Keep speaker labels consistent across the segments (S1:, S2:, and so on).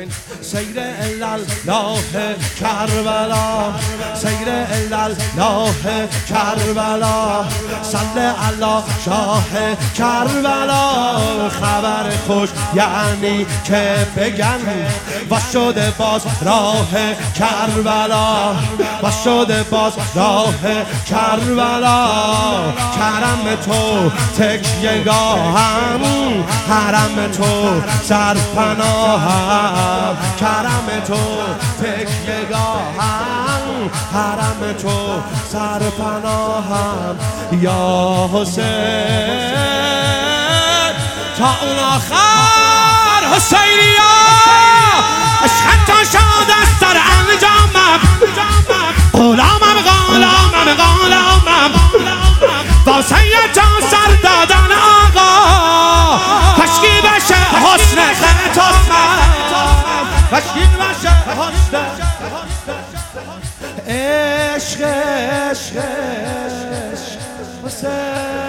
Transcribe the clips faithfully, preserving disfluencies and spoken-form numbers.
S1: سیر الله کربلا، سیر الله کربلا، صلی علی شاه کربلا. خبر خوش یعنی که بگن و شده باز راه کربلا، و شده باز راه کربلا. کرم تو تکیه‌گاهم، حرم تو سرپناهم، کرم تو تکیه‌گاهم، حرم تو سرپناهم. یا حسین تا اون آخر حسینیا، عشق تا شاد است در انجامم، غلامم غلامم غلامم، واسه جان سر دادن آقا، کشکی بشه حسن خطابم، کشکی بشه حسن عشق عشق عشق حسین.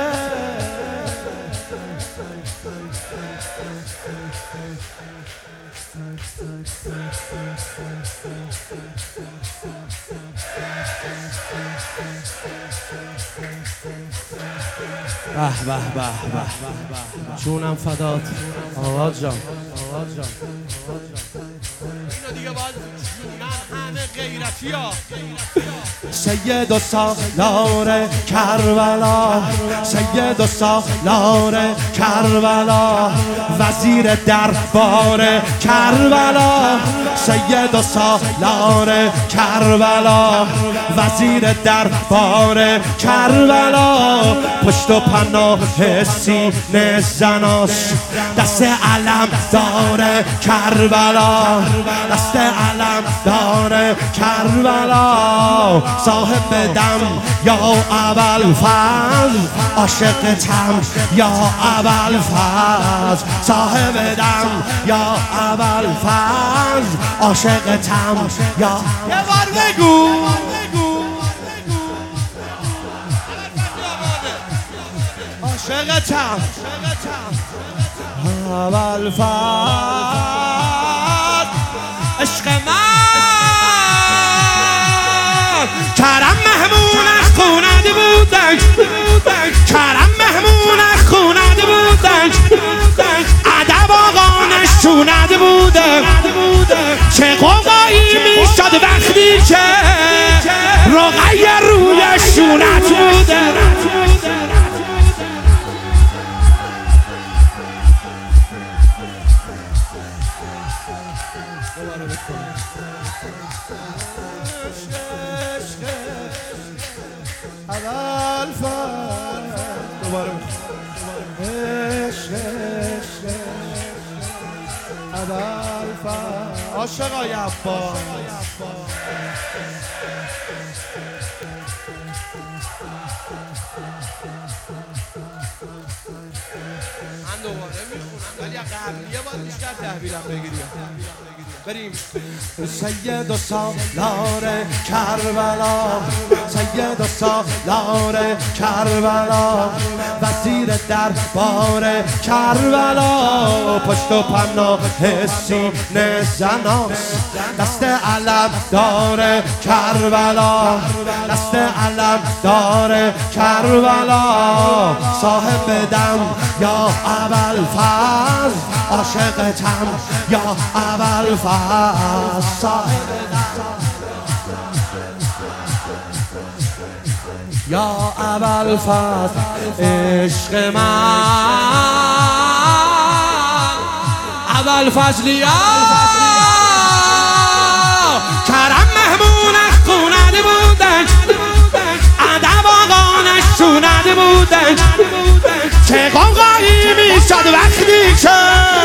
S1: به به به به جونم فدات آقا جان، آقا جان. اینو دیگه باید جونم همه غیرتی ها. سید و سالار کربلا، سید و سالار کربلا، وزیر دربار کربلا، سید و سالار کربلا، وزیر دربار کربلا. پشت و پناه سینه زناس، دست علم داره کربلا، دست علم داره کربلا. صاحب دم یا ابوالفضل، عاشقتم یا ابوالفضل، صاحب دم یا ابوالفضل، عاشقتم یا. یه بار بگو عاشقتم ابوالفضل، عشق من. کرم مهمون از خونده بودن، کرم مهمون از خونده بودن، ادب آقانش شونده بوده. چه قوقایی میشد وقتی که رقیه روی شونت بوده. عاشق آی عباس، من دوباره میخونم ولی قبلیه باید بیشتر تحویلم بگیریم. بریم. سید و سالار کربلا، سید و سالار کربلا، وزیر دربار کربلا. پشت و پناه سینه زناس، دست علم داره کربلا، دست علم داره کربلا. صاحب دم یا ابوالفضل، عاشقتم یا ابوالفضل، صاحب دم یا ابوالفضل، عشق من ابوالفضلیا. کرم مهمون از خونده بودن، ادب آقانش شونده بودن. چه قوقایی میشد وقتی که